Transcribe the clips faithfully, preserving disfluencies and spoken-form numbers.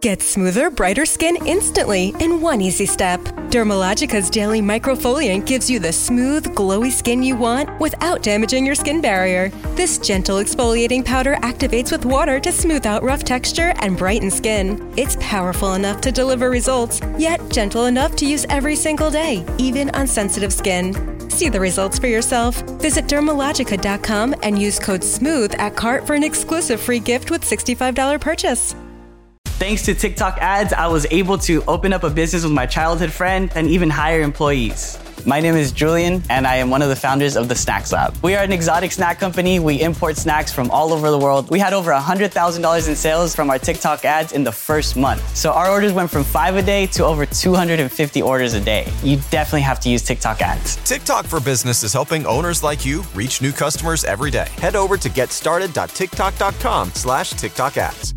Get smoother, brighter skin instantly in one easy step. Dermalogica's daily microfoliant gives you the smooth, glowy skin you want without damaging your skin barrier. This gentle exfoliating powder activates with water to smooth out rough texture and brighten skin. It's powerful enough to deliver results, yet gentle enough to use every single day, even on sensitive skin. See the results for yourself. Visit dermalogica dot com and use code SMOOTH at cart for an exclusive free gift with sixty-five dollars purchase. Thanks to TikTok ads, I was able to open up a business with my childhood friend and even hire employees. My name is Julian, and I am one of the founders of the Snacks Lab. We are an exotic snack company. We import snacks from all over the world. We had over one hundred thousand dollars in sales from our TikTok ads in the first month. So our orders went from five a day to over two hundred fifty orders a day. You definitely have to use TikTok ads. TikTok for Business is helping owners like you reach new customers every day. Head over to getstarted.tiktok.com slash TikTok ads.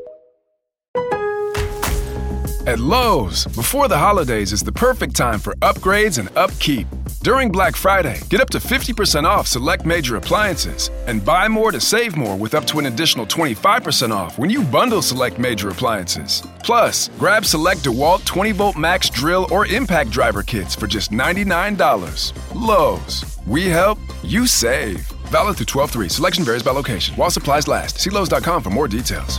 At Lowe's, before the holidays is the perfect time for upgrades and upkeep. During Black Friday, get up to fifty percent off select major appliances and buy more to save more with up to an additional twenty-five percent off when you bundle select major appliances. Plus, grab select DeWalt twenty volt max drill or impact driver kits for just ninety-nine dollars. Lowe's, we help, you save. Valid through twelve three. Selection varies by location. While supplies last. See Lowe's dot com for more details.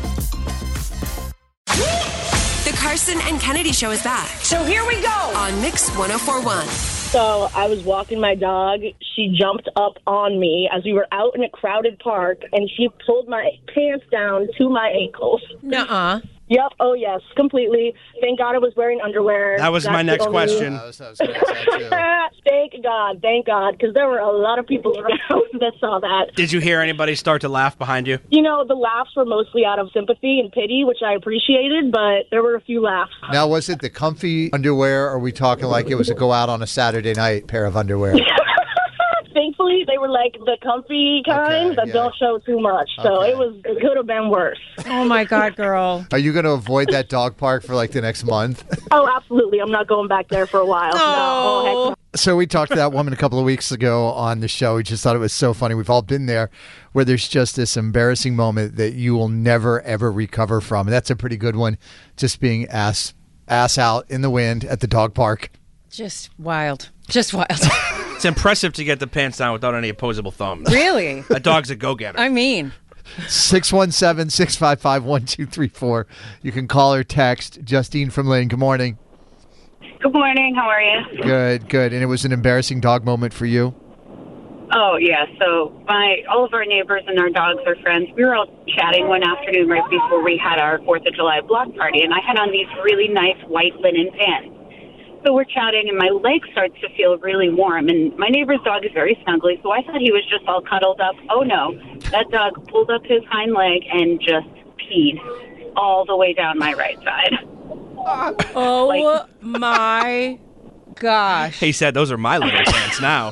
The Carson and Kennedy Show is back. So here we go. On Mix one oh four point one. So I was walking my dog. She jumped up on me as we were out in a crowded park, and she pulled my pants down to my ankles. Nuh-uh. Yep. Oh, yes. Completely. Thank God I was wearing underwear. That was That's my next only... question. That was, that was gonna say, too. Thank God. Thank God. Because there were a lot of people around that saw that. Did you hear anybody start to laugh behind you? You know, the laughs were mostly out of sympathy and pity, which I appreciated, but there were a few laughs. Now, was it the comfy underwear, or are we talking like it was a go out on a Saturday night pair of underwear? Thankfully, they were like the comfy kind Okay, that yeah. don't show too much. So Okay. it was it could have been worse. Oh, my God, girl. Are you going to avoid that dog park for like the next month? Oh, absolutely. I'm not going back there for a while. No. Oh, heck no. So we talked to that woman a couple of weeks ago on the show. We just thought it was so funny. We've all been there where there's just this embarrassing moment that you will never, ever recover from. And that's a pretty good one, just being ass, ass out in the wind at the dog park. Just wild. Just wild. It's impressive to get the pants down without any opposable thumbs. Really? That dog's a go-getter. I mean. six one seven, six five five, one two three four. You can call or text. Justine from Lane, good morning. Good morning. How are you? Good, good. And it was an embarrassing dog moment for you? Oh, yeah. So my all of our neighbors and our dogs are friends. We were all chatting one afternoon right before we had our fourth of July block party, and I had on these really nice white linen pants. So we're chatting, and my leg starts to feel really warm, and my neighbor's dog is very snuggly, so I thought he was just all cuddled up. Oh, no. That dog pulled up his hind leg and just peed all the way down my right side. Oh, Like- my gosh. He said, those are my little pants now.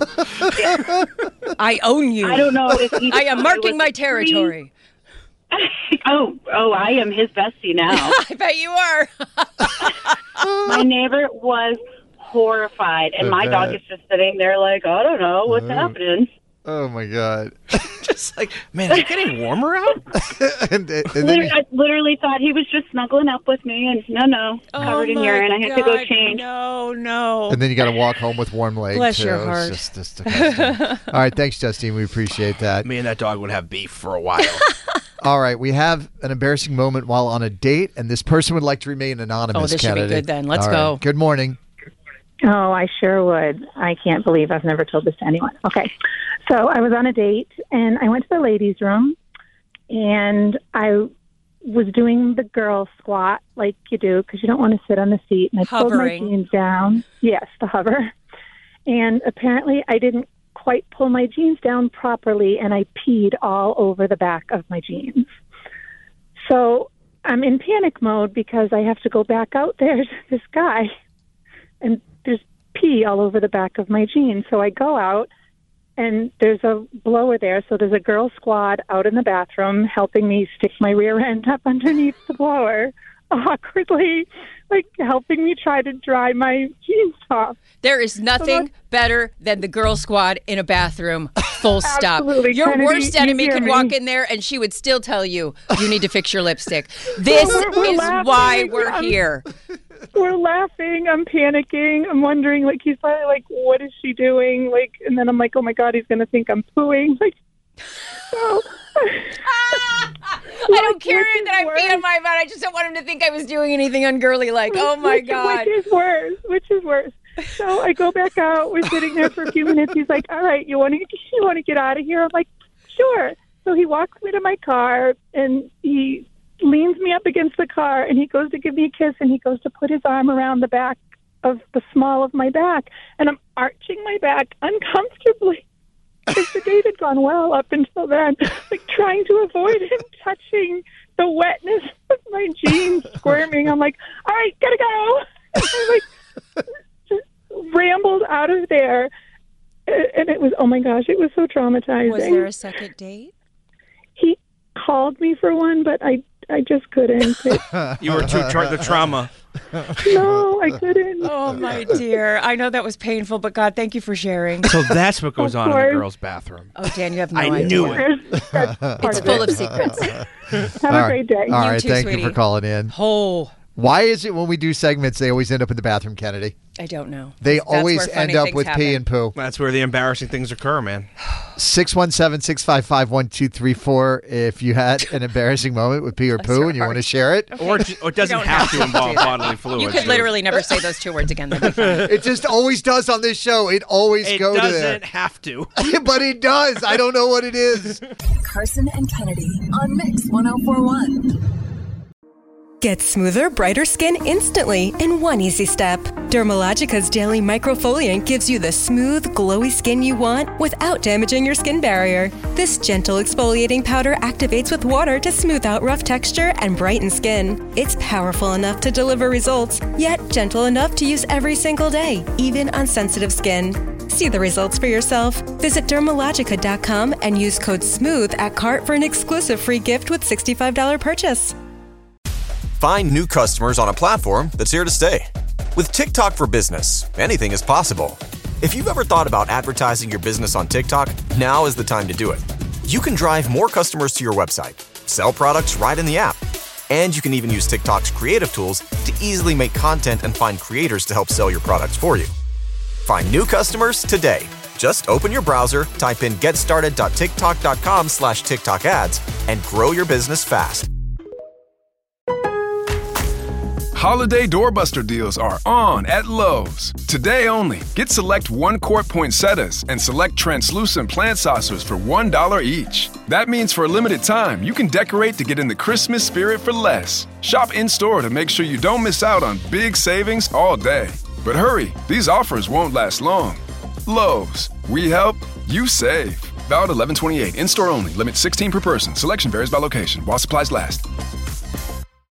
I own you. I don't know if he I am thought marking was my free. territory. oh, oh, I am his bestie now. I bet you are. My neighbor was horrified, and I my dog bet. is just sitting there like, I don't know what's Uh. happening. Oh, my God. Just like, man, is it getting warmer out? and, and then Literally, you, I literally thought he was just snuggling up with me, and no, no, covered oh in my urine. I had to go God, change. No, no. and then you got to walk home with warm legs. Bless too. your It's heart. just- just disgusting. All right, thanks, Justine. We appreciate that. Me and that dog would have beef for a while. All right, we have an embarrassing moment while on a date, and this person would like to remain anonymous. Oh, this should be Kennedy. good then. Let's All go. right. Good morning. Oh, I sure would. I can't believe I've never told this to anyone. Okay. So I was on a date, and I went to the ladies' room, and I was doing the girl squat like you do because you don't want to sit on the seat. And I Hovering. pulled my jeans down. Yes, the hover. And apparently I didn't quite pull my jeans down properly, and I peed all over the back of my jeans. So I'm in panic mode because I have to go back out there to this guy, and there's pee all over the back of my jeans. So I go out, and there's a blower there. So there's a girl squad out in the bathroom helping me stick my rear end up underneath the blower. awkwardly, like, helping me try to dry my jeans off. There is nothing So better than the girl squad in a bathroom. Full stop. Absolutely, Your Kennedy, worst enemy you hear could me. walk in there and she would still tell you, you need to fix your lipstick. This We're- we're is laughing. why we're I'm- here. We're laughing. I'm panicking. I'm wondering, like, he's probably like, what is she doing? Like, and then I'm like, oh my God, he's going to think I'm pooing. Like, so. I don't care that I pee on my butt. I just don't want him to think I was doing anything ungirly like, oh my which, God. Which is worse. Which is worse. So I go back out. We're sitting there for a few minutes. He's like, all right, you want to you want to get out of here? I'm like, sure. So he walks me to my car, and he leans me up against the car, and he goes to give me a kiss, and he goes to put his arm around the back of the small of my back. And I'm arching my back uncomfortably. Because the date had gone well up until then, like trying to avoid him touching the wetness of my jeans, squirming. I'm like, all right, gotta go. And I like just rambled out of there, and it was, oh my gosh, it was so traumatizing. Was there a second date? He called me for one, but I I just couldn't. It, You were too tra- the trauma. no, I couldn't. Oh my dear. I know that was painful, but God, thank you for sharing. So that's what goes Of on in the course. girls' bathroom. Oh, Dan, you have no I idea. knew it. That's part It's of full it. of secrets. Have All a right. great day. All You right, too, thank you sweetie. for calling in. Oh, Why is it when we do segments, they always end up in the bathroom, Kennedy? I don't know. They That's always where funny end up things with happen. pee and poo. That's where the embarrassing things occur, man. six one seven, six five five, one two three four if you had an embarrassing moment with pee or poo and you want to share it. Or, it ju- or it doesn't don't have have to to involve do that. bodily fluids. You could dude. literally never say those two words again. That'd be funny. It just always does on this show. It always It goes doesn't there. have to. But it does. I don't know what it is. Carson and Kennedy on Mix ten forty-one. Get smoother, brighter skin instantly in one easy step. Dermalogica's Daily Microfoliant gives you the smooth, glowy skin you want without damaging your skin barrier. This gentle exfoliating powder activates with water to smooth out rough texture and brighten skin. It's powerful enough to deliver results, yet gentle enough to use every single day, even on sensitive skin. See the results for yourself. Visit dermalogica dot com and use code SMOOTH at cart for an exclusive free gift with sixty-five dollars purchase. Find new customers on a platform that's here to stay. With TikTok for Business, anything is possible. If you've ever thought about advertising your business on TikTok, now is the time to do it. You can drive more customers to your website, sell products right in the app, and you can even use TikTok's creative tools to easily make content and find creators to help sell your products for you. Find new customers today. Just open your browser, type in getstarted.tiktok.com slash TikTok ads, and grow your business fast. Holiday doorbuster deals are on at Lowe's. Today only, get select one-quart poinsettias and select translucent plant saucers for one dollar each. That means for a limited time, you can decorate to get in the Christmas spirit for less. Shop in-store to make sure you don't miss out on big savings all day. But hurry, these offers won't last long. Lowe's, we help, you save. Valid eleven twenty-eight, in-store only, limit sixteen per person. Selection varies by location while supplies last.